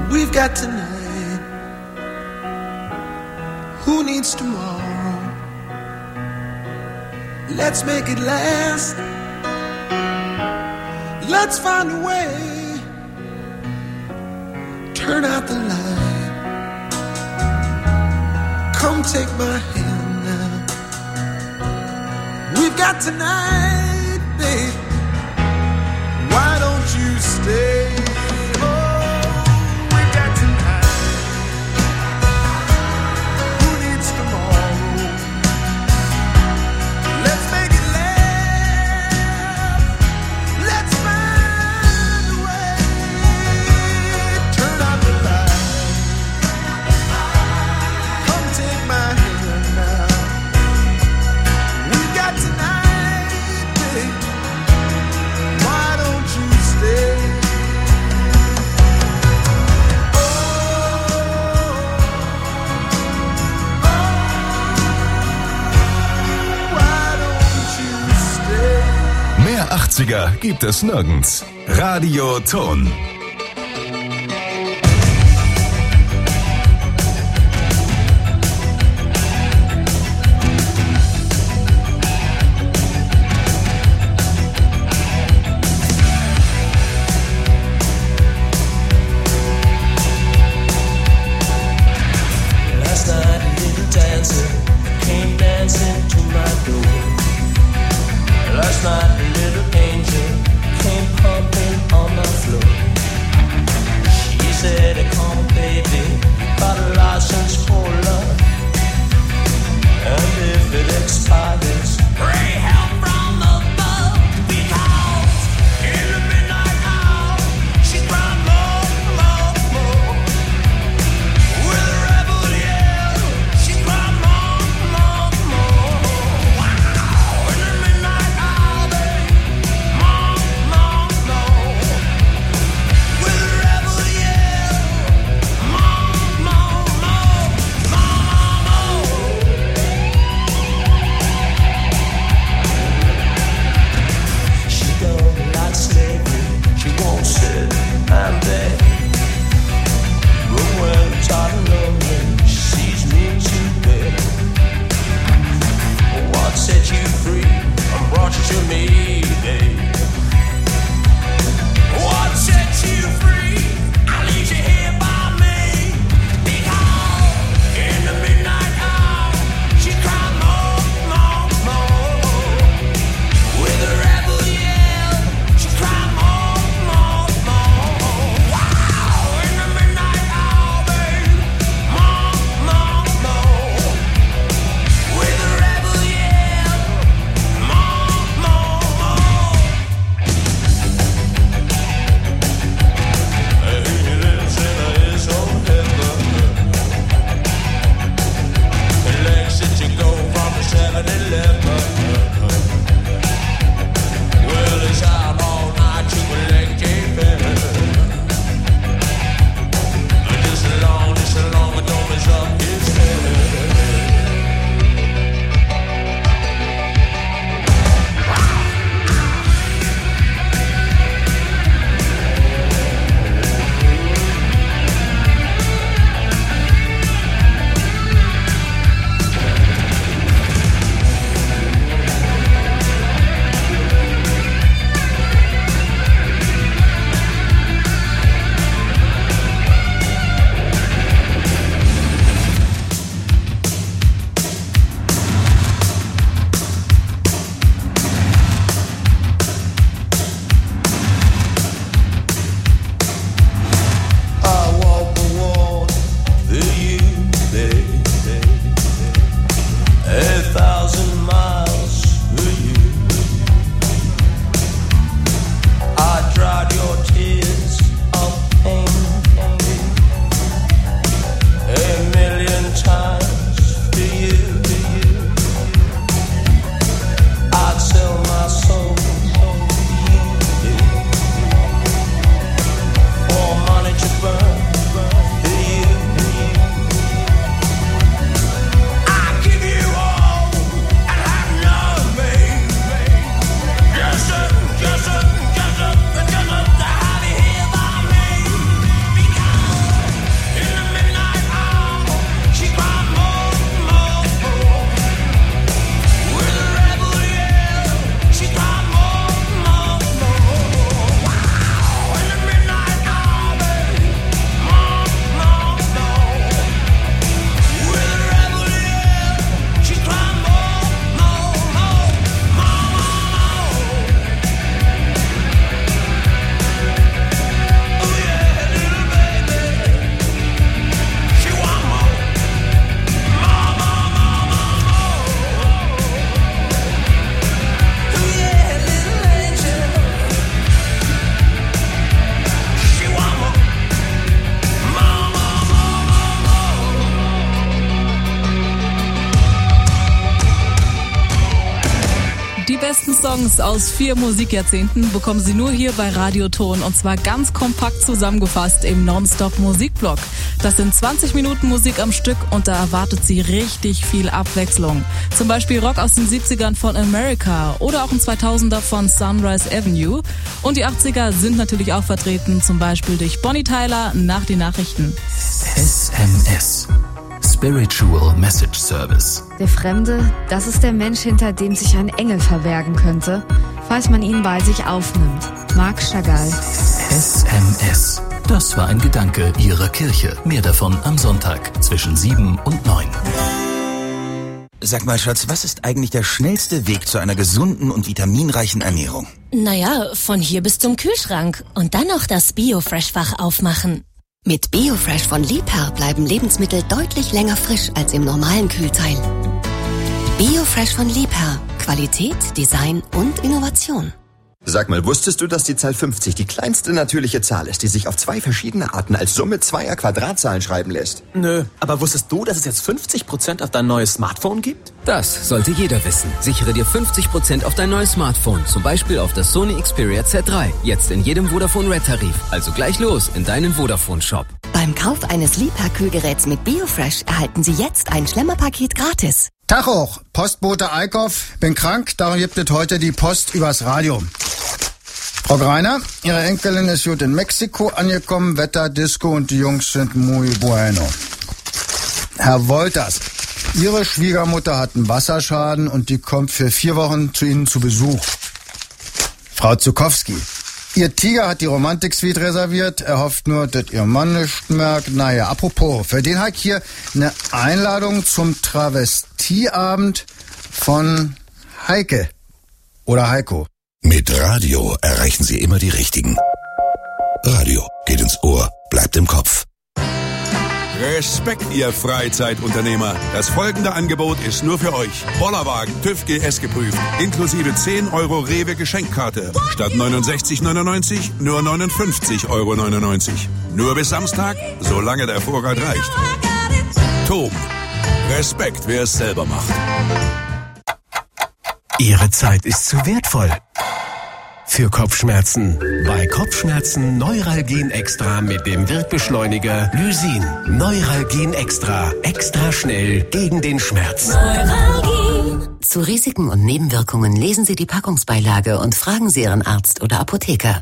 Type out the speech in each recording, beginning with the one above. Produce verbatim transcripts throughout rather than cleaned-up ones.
We've got tonight. Who needs tomorrow? Let's make it last. Let's find a way. Turn out the light. Come take my hand now. We've got tonight, babe. Why don't you stay? achtziger gibt es nirgends. Radio Ton. Last night a little dancer came dancing to my door. Last night a little angel came pumping on my floor. besten Songs aus vier Musikjahrzehnten bekommen Sie nur hier bei Radioton und zwar ganz kompakt zusammengefasst im Nonstop-Musikblock. Das sind zwanzig Minuten Musik am Stück und da erwartet Sie richtig viel Abwechslung. Zum Beispiel Rock aus den siebzigern von America oder auch ein zweitausender von Sunrise Avenue. Und die achtziger sind natürlich auch vertreten, zum Beispiel durch Bonnie Tyler nach den Nachrichten. S M S. Spiritual Message Service. Der Fremde, das ist der Mensch, hinter dem sich ein Engel verbergen könnte, falls man ihn bei sich aufnimmt. Marc Chagall. S M S. Das war ein Gedanke Ihrer Kirche. Mehr davon am Sonntag zwischen sieben und neun. Sag mal, Schatz, was ist eigentlich der schnellste Weg zu einer gesunden und vitaminreichen Ernährung? Naja, von hier bis zum Kühlschrank und dann noch das Biofresh-Fach aufmachen. Mit Biofresh von Liebherr bleiben Lebensmittel deutlich länger frisch als im normalen Kühlteil. Biofresh von Liebherr. Qualität, Design und Innovation. Sag mal, wusstest du, dass die Zahl fünfzig die kleinste natürliche Zahl ist, die sich auf zwei verschiedene Arten als Summe zweier Quadratzahlen schreiben lässt? Nö, aber wusstest du, dass es jetzt fünfzig Prozent auf dein neues Smartphone gibt? Das sollte jeder wissen. Sichere dir fünfzig Prozent auf dein neues Smartphone, zum Beispiel auf das Sony Xperia Z drei. Jetzt in jedem Vodafone Red Tarif. Also gleich los in deinen Vodafone Shop. Beim Kauf eines Liebherr-Kühlgeräts mit Biofresh erhalten Sie jetzt ein Schlemmerpaket gratis. Tag hoch, Postbote Eickhoff. Bin krank, darum gibt es heute die Post übers Radio. Frau Greiner, Ihre Enkelin ist gut in Mexiko angekommen, Wetter, Disco und die Jungs sind muy bueno. Herr Wolters, Ihre Schwiegermutter hat einen Wasserschaden und die kommt für vier Wochen zu Ihnen zu Besuch. Frau Zukowski, Ihr Tiger hat die Romantik-Suite reserviert, er hofft nur, dass Ihr Mann nicht merkt. Naja, apropos, für den hat hier eine Einladung zum Travestieabend von Heike oder Heiko. Mit Radio erreichen Sie immer die Richtigen. Radio geht ins Ohr, bleibt im Kopf. Respekt, ihr Freizeitunternehmer. Das folgende Angebot ist nur für euch. Bollerwagen TÜV G S geprüft. Inklusive zehn Euro Rewe Geschenkkarte. Statt neunundsechzig neunundneunzig nur neunundfünfzig Euro neunundneunzig. Nur bis Samstag, solange der Vorrat reicht. Tom. Respekt, wer es selber macht. Ihre Zeit ist zu wertvoll. Für Kopfschmerzen. Bei Kopfschmerzen Neuralgin Extra mit dem Wirkbeschleuniger Lysin. Neuralgin Extra. Extra schnell gegen den Schmerz. Neuralgin. Zu Risiken und Nebenwirkungen lesen Sie die Packungsbeilage und fragen Sie Ihren Arzt oder Apotheker.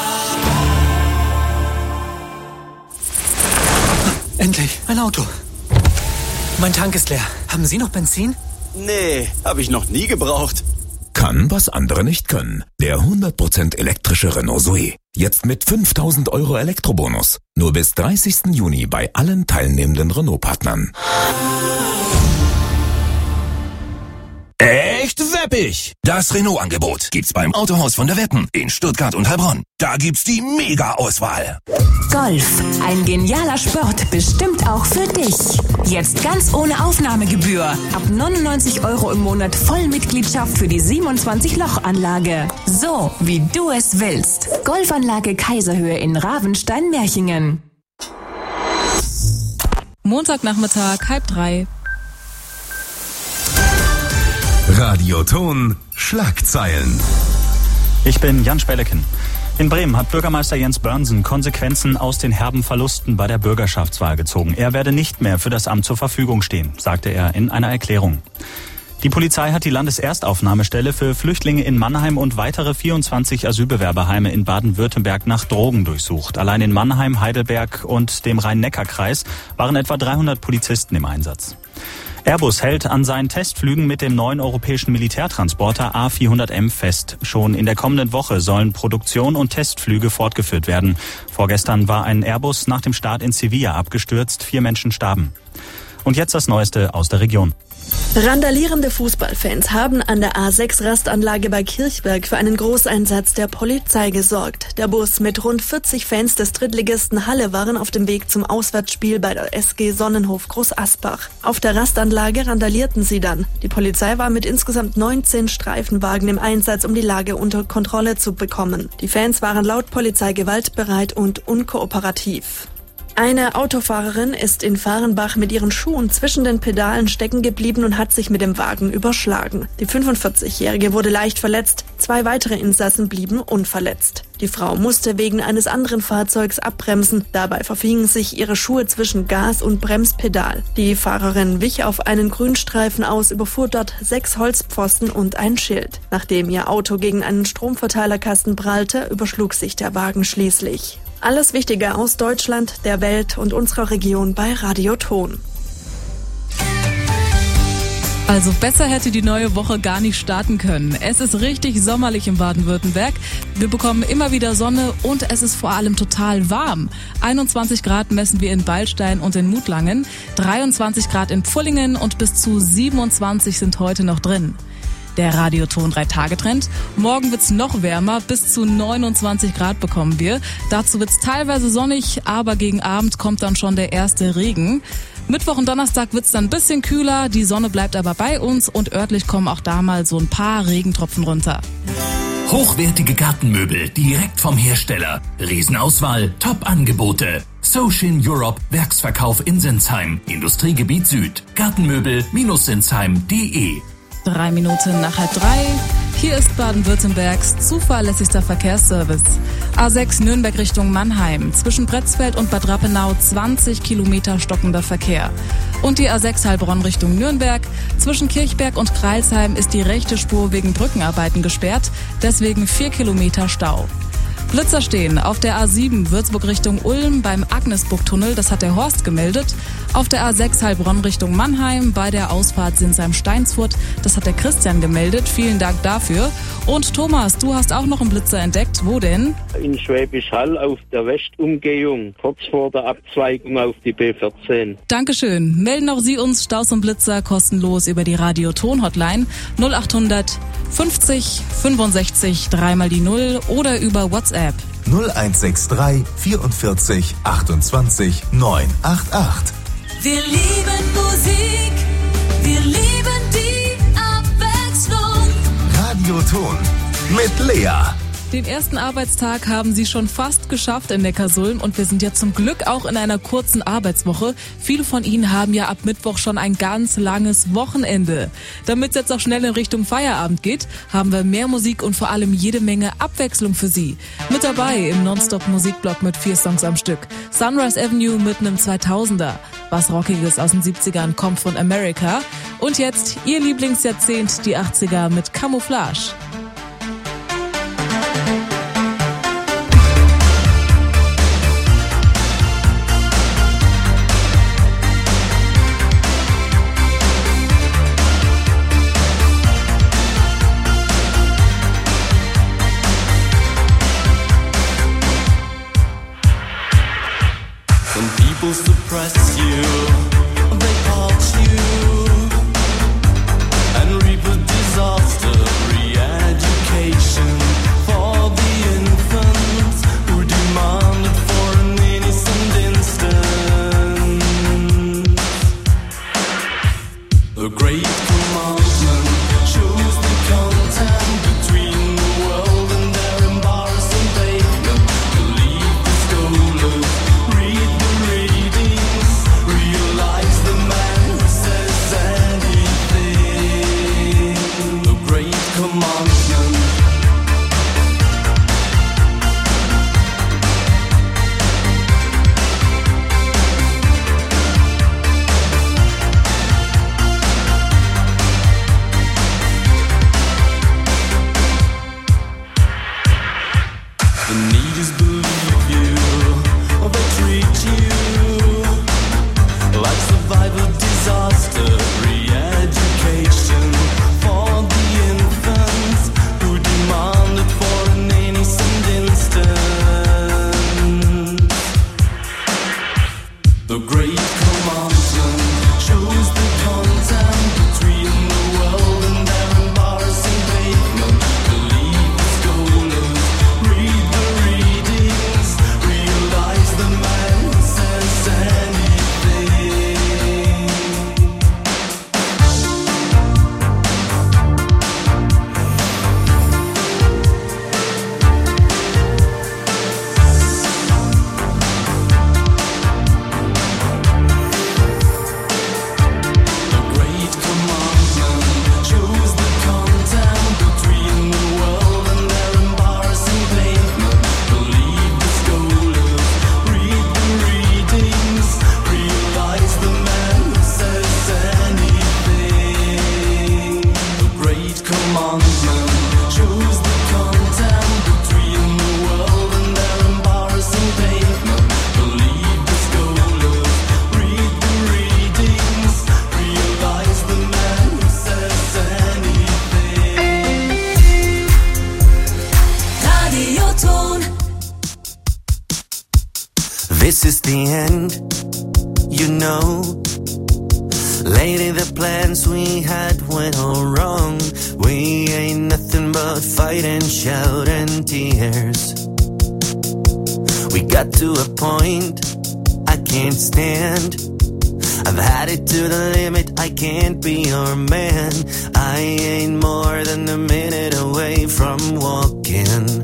Endlich, ein Auto. Mein Tank ist leer. Haben Sie noch Benzin? Nee, habe ich noch nie gebraucht. Kann, was andere nicht können. Der hundert Prozent elektrische Renault Zoe. Jetzt mit fünftausend Euro Elektrobonus. Nur bis dreißigsten Juni bei allen teilnehmenden Renault-Partnern. Echt weppig! Das Renault-Angebot gibt's beim Autohaus von der Wetten in Stuttgart und Heilbronn. Da gibt's die Mega-Auswahl. Golf, ein genialer Sport, bestimmt auch für dich. Jetzt ganz ohne Aufnahmegebühr. Ab neunundneunzig Euro im Monat Vollmitgliedschaft für die siebenundzwanzig-Loch-Anlage. So, wie du es willst. Golfanlage Kaiserhöhe in Ravenstein-Merchingen. Montagnachmittag, halb drei. Radioton Schlagzeilen. Ich bin Jan Speleken. In Bremen hat Bürgermeister Jens Börnsen Konsequenzen aus den herben Verlusten bei der Bürgerschaftswahl gezogen. Er werde nicht mehr für das Amt zur Verfügung stehen, sagte er in einer Erklärung. Die Polizei hat die Landeserstaufnahmestelle für Flüchtlinge in Mannheim und weitere vierundzwanzig Asylbewerberheime in Baden-Württemberg nach Drogen durchsucht. Allein in Mannheim, Heidelberg und dem Rhein-Neckar-Kreis waren etwa dreihundert Polizisten im Einsatz. Airbus hält an seinen Testflügen mit dem neuen europäischen Militärtransporter A vierhundert M fest. Schon in der kommenden Woche sollen Produktion und Testflüge fortgeführt werden. Vorgestern war ein Airbus nach dem Start in Sevilla abgestürzt. Vier Menschen starben. Und jetzt das Neueste aus der Region. Randalierende Fußballfans haben an der A sechs Rastanlage bei Kirchberg für einen Großeinsatz der Polizei gesorgt. Der Bus mit rund vierzig Fans des Drittligisten Halle waren auf dem Weg zum Auswärtsspiel bei der S G Sonnenhof Groß Asbach. Auf der Rastanlage randalierten sie dann. Die Polizei war mit insgesamt neunzehn Streifenwagen im Einsatz, um die Lage unter Kontrolle zu bekommen. Die Fans waren laut Polizei gewaltbereit und unkooperativ. Eine Autofahrerin ist in Fahrenbach mit ihren Schuhen zwischen den Pedalen stecken geblieben und hat sich mit dem Wagen überschlagen. Die fünfundvierzigjährige wurde leicht verletzt, zwei weitere Insassen blieben unverletzt. Die Frau musste wegen eines anderen Fahrzeugs abbremsen, dabei verfingen sich ihre Schuhe zwischen Gas- und Bremspedal. Die Fahrerin wich auf einen Grünstreifen aus, überfuhr dort sechs Holzpfosten und ein Schild. Nachdem ihr Auto gegen einen Stromverteilerkasten prallte, überschlug sich der Wagen schließlich. Alles Wichtige aus Deutschland, der Welt und unserer Region bei Radio Ton. Also besser hätte die neue Woche gar nicht starten können. Es ist richtig sommerlich in Baden-Württemberg. Wir bekommen immer wieder Sonne und es ist vor allem total warm. einundzwanzig Grad messen wir in Beilstein und in Mutlangen, dreiundzwanzig Grad in Pfullingen und bis zu siebenundzwanzig sind heute noch drin. Der Radioton drei Tage Trend. Morgen wird's noch wärmer, bis zu neunundzwanzig Grad bekommen wir. Dazu wird's teilweise sonnig, aber gegen Abend kommt dann schon der erste Regen. Mittwoch und Donnerstag wird's dann ein bisschen kühler, die Sonne bleibt aber bei uns und örtlich kommen auch da mal so ein paar Regentropfen runter. Hochwertige Gartenmöbel direkt vom Hersteller. Riesenauswahl, Top-Angebote. Socin Europe Werksverkauf in Sinsheim, Industriegebiet Süd. Gartenmöbel Sinsheim punkt de. Drei Minuten nach halb drei. Hier ist Baden-Württembergs zuverlässigster Verkehrsservice. A sechs Nürnberg Richtung Mannheim. Zwischen Pretzfeld und Bad Rappenau zwanzig Kilometer stockender Verkehr. Und die A sechs Heilbronn Richtung Nürnberg. Zwischen Kirchberg und Kreilsheim ist die rechte Spur wegen Brückenarbeiten gesperrt. Deswegen vier Kilometer Stau. Blitzer stehen auf der A sieben Würzburg Richtung Ulm beim Agnesburg-Tunnel, das hat der Horst gemeldet. Auf der A sechs Heilbronn Richtung Mannheim bei der Ausfahrt Sinsheim-Steinsfurt, das hat der Christian gemeldet. Vielen Dank dafür. Und Thomas, du hast auch noch einen Blitzer entdeckt. Wo denn? In Schwäbisch Hall auf der Westumgehung, kurz vor der Abzweigung auf die B vierzehn. Dankeschön. Melden auch Sie uns Staus und Blitzer kostenlos über die Radio-Ton-Hotline null achthundert fünfzig fünfundsechzig dreimal die null oder über WhatsApp null eins sechs drei vierundvierzig achtundzwanzig neunhundertachtundachtzig. Wir lieben Musik, wir lieben die Abwechslung. Radio Ton mit Lea. Den ersten Arbeitstag haben Sie schon fast geschafft in Neckarsulm und wir sind ja zum Glück auch in einer kurzen Arbeitswoche. Viele von Ihnen haben ja ab Mittwoch schon ein ganz langes Wochenende. Damit es jetzt auch schnell in Richtung Feierabend geht, haben wir mehr Musik und vor allem jede Menge Abwechslung für Sie. Mit dabei im Nonstop-Musikblock mit vier Songs am Stück. Sunrise Avenue mitten im zweitausender. Was Rockiges aus den siebzigern kommt von America. Und jetzt Ihr Lieblingsjahrzehnt, die achtziger mit Camouflage. People suppress you, they part you, and reap a disaster. Re-education for the infants who demanded for an innocent instant. The great commandment shows the content between the world and their embarrassing pavement. Believe the scholars, read the readings, realize the man who says anything. The great commandment. The need is believe you, they treat you like survivor disaster. Re-education for the infants who demanded for an innocent instant. The great commandment shows the content between the world and their embarrassing pavement. Believe the scholars, read the readings, realize the man who says anything. the end, you know. Lately the plans we had went all wrong. We ain't nothing but fight and shout and tears. We got to a point I can't stand. I've had it to the limit, I can't be your man. I ain't more than a minute away from walking.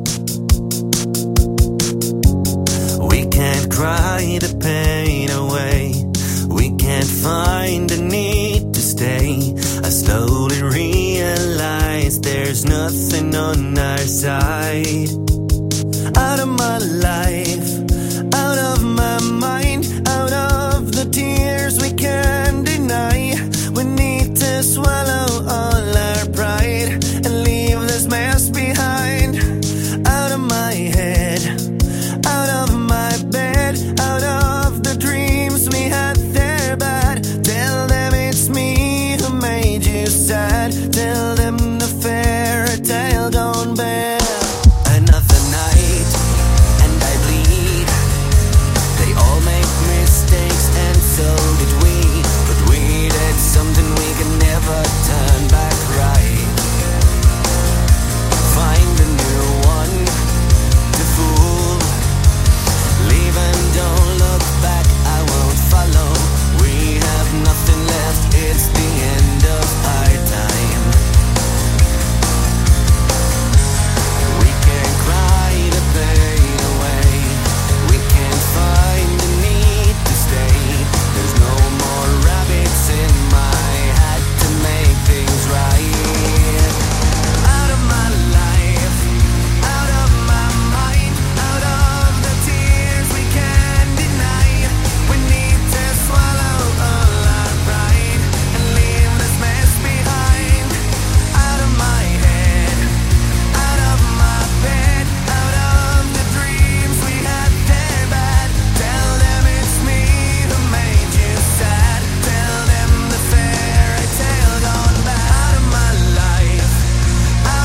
We can't cry the pain away. We can't find the need to stay. I slowly realize there's nothing on our side. Out of my life,